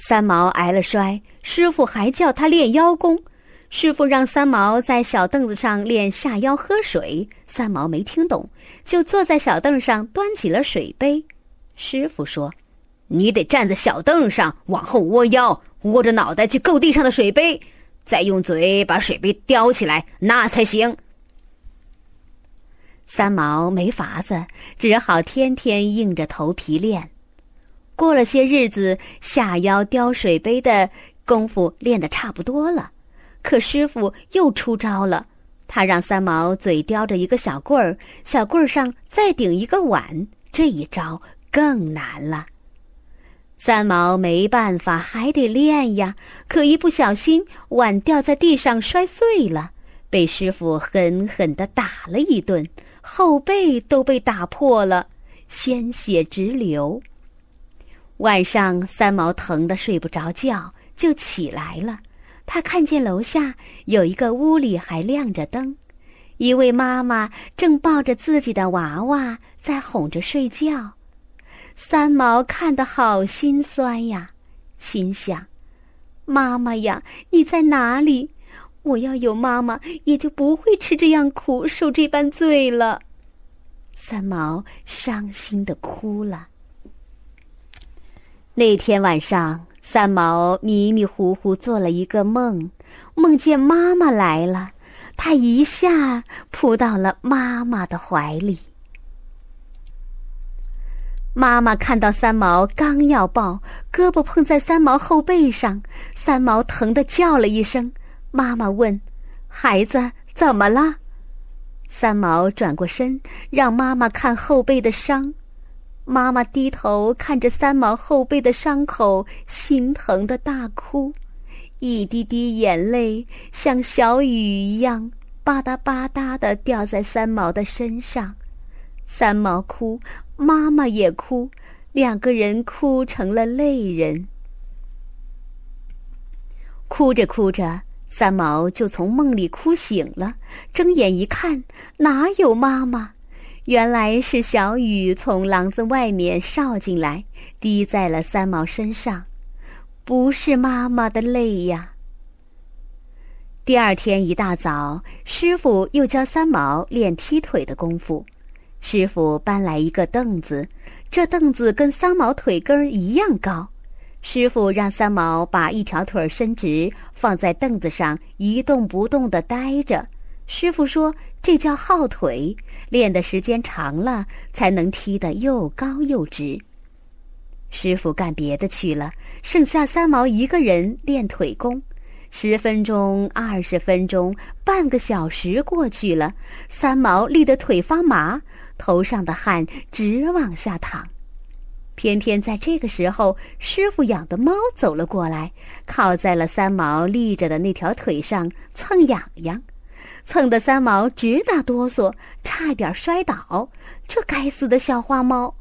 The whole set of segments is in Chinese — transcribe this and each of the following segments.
三毛挨了摔，师傅还叫他练腰功。师傅让三毛在小凳子上练下腰喝水，三毛没听懂，就坐在小凳上端起了水杯。师傅说：“你得站在小凳上，往后窝腰，窝着脑袋去够地上的水杯，再用嘴把水杯叼起来，那才行。”三毛没法子，只好天天硬着头皮练。过了些日子，下腰叼水杯的功夫练得差不多了。可师傅又出招了，他让三毛嘴叼着一个小棍儿，小棍儿上再顶一个碗，这一招更难了。三毛没办法，还得练呀。可一不小心，碗掉在地上摔碎了，被师傅狠狠地打了一顿，后背都被打破了，鲜血直流。晚上，三毛疼得睡不着觉，就起来了。他看见楼下有一个屋里还亮着灯，一位妈妈正抱着自己的娃娃在哄着睡觉。三毛看得好心酸呀，心想：妈妈呀，你在哪里？我要有妈妈，也就不会吃这样苦，受这般罪了。三毛伤心地哭了。那天晚上，三毛迷迷糊糊做了一个梦，梦见妈妈来了，他一下扑到了妈妈的怀里。妈妈看到三毛刚要抱，胳膊碰在三毛后背上，三毛疼得叫了一声。妈妈问：“孩子，怎么了？”三毛转过身，让妈妈看后背的伤。妈妈低头看着三毛后背的伤口，心疼的大哭，一滴滴眼泪像小雨一样吧嗒吧嗒地掉在三毛的身上。三毛哭，妈妈也哭，两个人哭成了泪人。哭着哭着，三毛就从梦里哭醒了，睁眼一看，哪有妈妈？原来是小雨从廊子外面哨进来，滴在了三毛身上，不是妈妈的泪呀。第二天一大早，师傅又教三毛练踢腿的功夫。师傅搬来一个凳子，这凳子跟三毛腿根一样高。师傅让三毛把一条腿伸直，放在凳子上一动不动地待着。师傅说，这叫耗腿，练的时间长了，才能踢得又高又直。师傅干别的去了，剩下三毛一个人练腿功。10分钟、20分钟、半个小时过去了，三毛立得腿发麻，头上的汗直往下淌。偏偏在这个时候，师傅养的猫走了过来，靠在了三毛立着的那条腿上蹭痒痒，蹭得三毛直打哆嗦，差点摔倒。这该死的小花猫！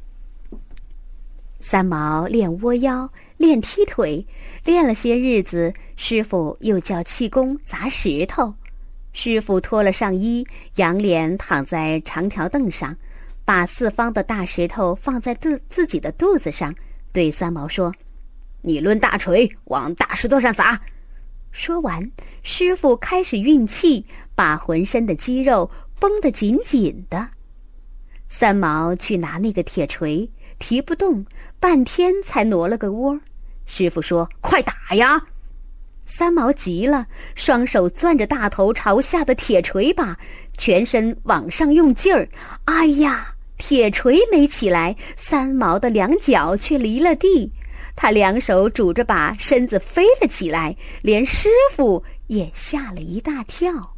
三毛练窝腰，练踢腿，练了些日子，师傅又教气功砸石头。师傅脱了上衣，仰脸躺在长条凳上，把4方的大石头放在自己的肚子上，对三毛说：“你抡大锤往大石头上砸。”说完，师傅开始运气，把浑身的肌肉绷得紧紧的。三毛去拿那个铁锤，提不动，半天才挪了个窝。师傅说：“快打呀！”三毛急了，双手攥着大头朝下的铁锤把，全身往上用劲儿。哎呀，铁锤没起来，三毛的2脚却离了地。他2手拄着把，身子飞了起来，连师傅也吓了一大跳。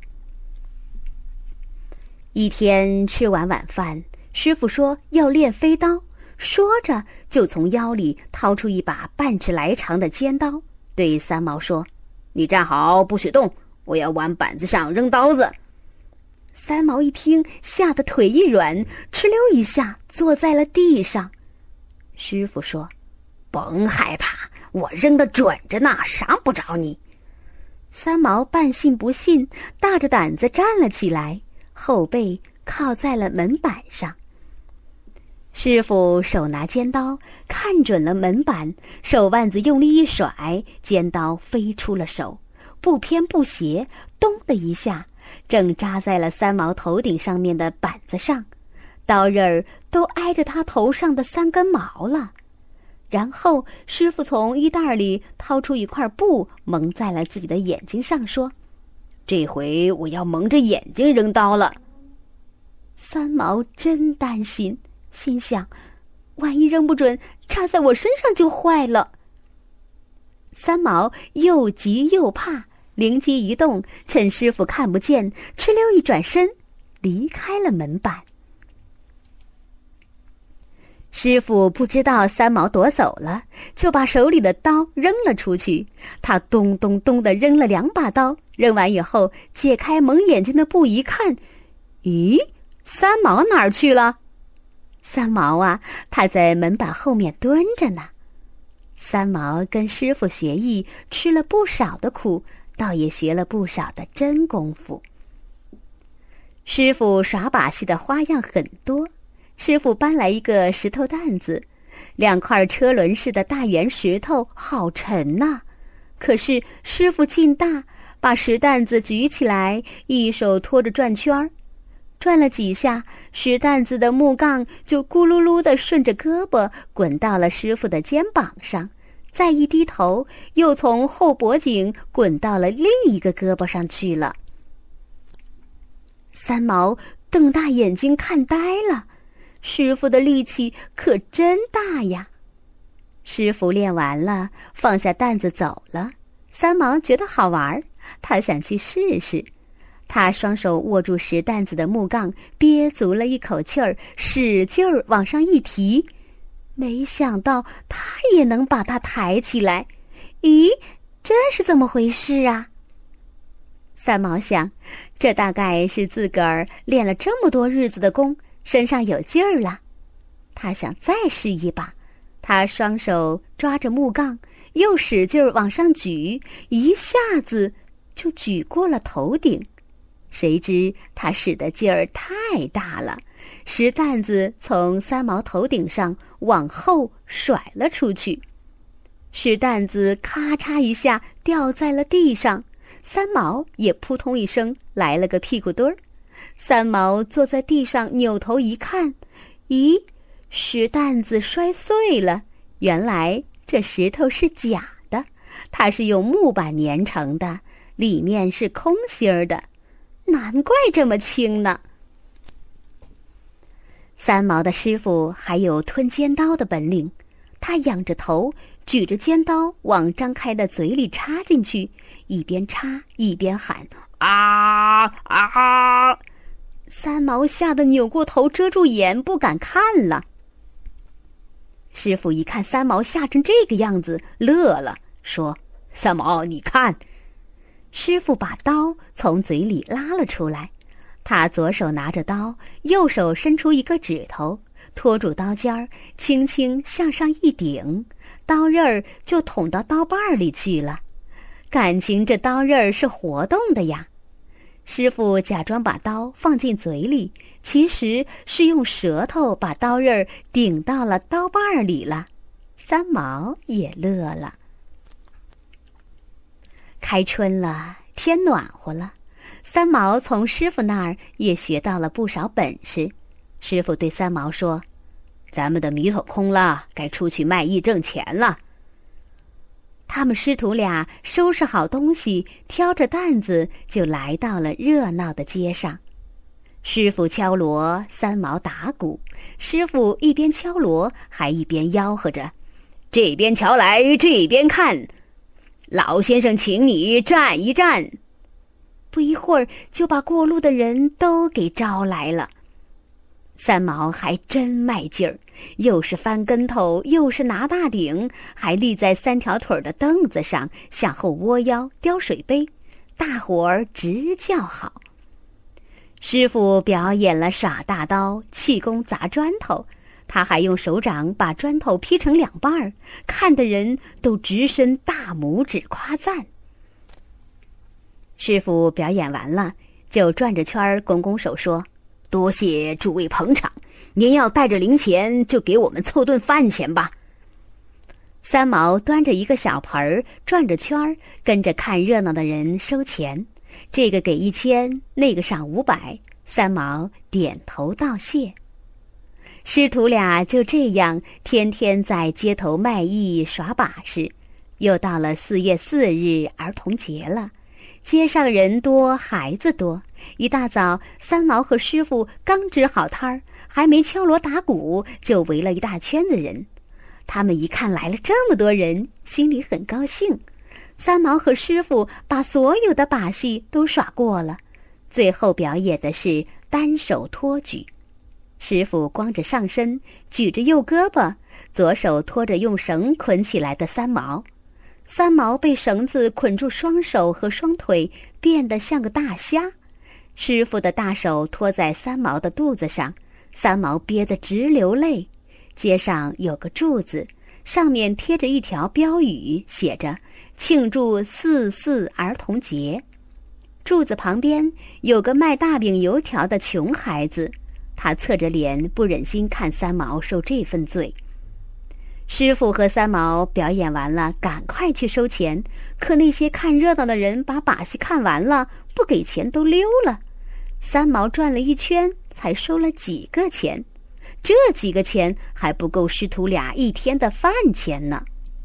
一天吃完晚饭，师傅说要练飞刀，说着就从腰里掏出一把半尺来长的尖刀，对三毛说：“你站好，不许动，我要往板子上扔刀子。”三毛一听，吓得腿一软，哧溜一下坐在了地上。师傅说：“甭害怕，我扔得准着呢，伤不着你。”三毛半信不信，大着胆子站了起来，后背靠在了门板上。 师傅手拿尖刀，看准了门板，手腕子用力一甩，尖刀飞出了手，不偏不斜，咚的一下，正扎在了三毛头顶上面的板子上，刀刃儿都挨着他头上的3根毛了。然后师傅从衣袋里掏出一块布，蒙在了自己的眼睛上，说：“这回我要蒙着眼睛扔刀了。”三毛真担心，心想：万一扔不准，插在我身上就坏了。三毛又急又怕，灵机一动，趁师傅看不见，哧溜一转身，离开了门板。师傅不知道三毛躲走了，就把手里的刀扔了出去。他咚咚咚地扔了2把刀，扔完以后，解开蒙眼睛的布一看，咦，三毛哪儿去了？三毛啊，他在门板后面蹲着呢。三毛跟师傅学艺，吃了不少的苦，倒也学了不少的真功夫。师傅耍把戏的花样很多。师傅搬来一个石头担子，2块车轮似的大圆石头，好沉呐！可是师傅劲大，把石担子举起来，一手托着转圈儿，转了几下，石担子的木杠就咕噜噜地顺着胳膊滚到了师傅的肩膀上，再一低头，又从后脖颈滚到了另一个胳膊上去了。三毛瞪大眼睛看呆了。师傅的力气可真大呀！师傅练完了，放下担子走了。三毛觉得好玩，他想去试试。他双手握住石担子的木杠，憋足了一口气儿，使劲儿往上一提。没想到他也能把它抬起来。咦，这是怎么回事啊？三毛想，这大概是自个儿练了这么多日子的功，身上有劲儿了。他想再试一把，他双手抓着木杠，又使劲往上举，一下子就举过了头顶。谁知他使的劲儿太大了，石担子从三毛头顶上往后甩了出去，石担子咔嚓一下掉在了地上，三毛也扑通一声来了个屁股墩儿。三毛坐在地上，扭头一看，咦，石担子摔碎了。原来这石头是假的，它是用木板粘成的，里面是空心儿的，难怪这么轻呢。三毛的师傅还有吞尖刀的本领，他仰着头，举着尖刀往张开的嘴里插进去，一边插一边喊：啊啊！三毛吓得扭过头，遮住眼，不敢看了。师傅一看三毛吓成这个样子，乐了，说：三毛，你看。师傅把刀从嘴里拉了出来，他左手拿着刀，右手伸出一个指头，托住刀尖儿，轻轻向上一顶，刀刃儿就捅到刀把里去了。感情这刀刃儿是活动的呀。师傅假装把刀放进嘴里，其实是用舌头把刀刃儿顶到了刀把里了。三毛也乐了。开春了，天暖和了，三毛从师傅那儿也学到了不少本事。师傅对三毛说：咱们的米桶空了，该出去卖艺挣钱了。他们师徒俩收拾好东西，挑着担子就来到了热闹的街上。师傅敲锣，三毛打鼓。师傅一边敲锣，还一边吆喝着：这边瞧来，这边看，老先生请你站一站。不一会儿就把过路的人都给招来了。三毛还真卖劲儿，又是翻跟头，又是拿大顶，还立在3条腿的凳子上，向后窝腰，叼水杯，大伙儿直叫好。师傅表演了耍大刀、气功砸砖头，他还用手掌把砖头劈成2半儿，看的人都直伸大拇指夸赞。师傅表演完了，就转着圈儿拱拱手说：多谢诸位捧场， 您要带着零钱，就给我们凑顿饭钱吧。 三毛端着一个小盆儿，转着圈儿，跟着看热闹的人收钱。这个给1000，那个赏500，三毛点头道谢。师徒俩就这样天天在街头卖艺耍把式。又到了4月4日儿童节了，街上人多孩子多。一大早，三毛和师傅刚支好摊儿，还没敲锣打鼓，就围了一大圈子人。他们一看来了这么多人，心里很高兴。三毛和师傅把所有的把戏都耍过了，最后表演的是单手托举。师傅光着上身，举着右胳膊，左手托着用绳捆起来的三毛。三毛被绳子捆住双手和双腿，变得像个大虾。师傅的大手托在三毛的肚子上，三毛憋得直流泪。街上有个柱子，上面贴着一条标语，写着庆祝4·4儿童节。柱子旁边有个卖大饼油条的穷孩子，他侧着脸不忍心看三毛受这份罪。师傅和三毛表演完了，赶快去收钱，可那些看热闹的人把把戏看完了，不给钱都溜了。三毛转了一圈，才收了几个钱，这几个钱还不够师徒俩1天的饭钱呢。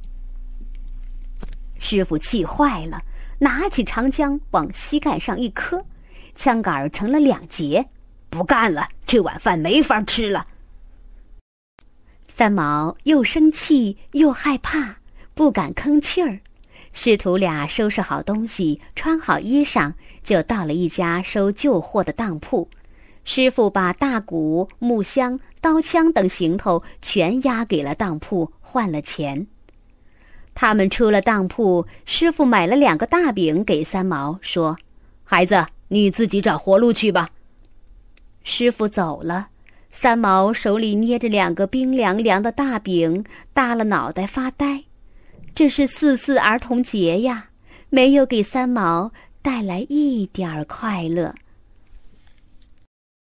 师傅气坏了，拿起长枪往膝盖上一磕，枪杆成了2截，不干了，这碗饭没法吃了。三毛又生气又害怕，不敢吭气儿。师徒俩收拾好东西，穿好衣裳，就到了一家收旧货的当铺。师傅把大鼓、木箱、刀枪等行头全押给了当铺，换了钱。他们出了当铺，师傅买了2个大饼给三毛，说：“孩子，你自己找活路去吧。”师傅走了。三毛手里捏着2个冰凉凉的大饼，耷了脑袋发呆。这是4·4儿童节呀，没有给三毛带来一点快乐。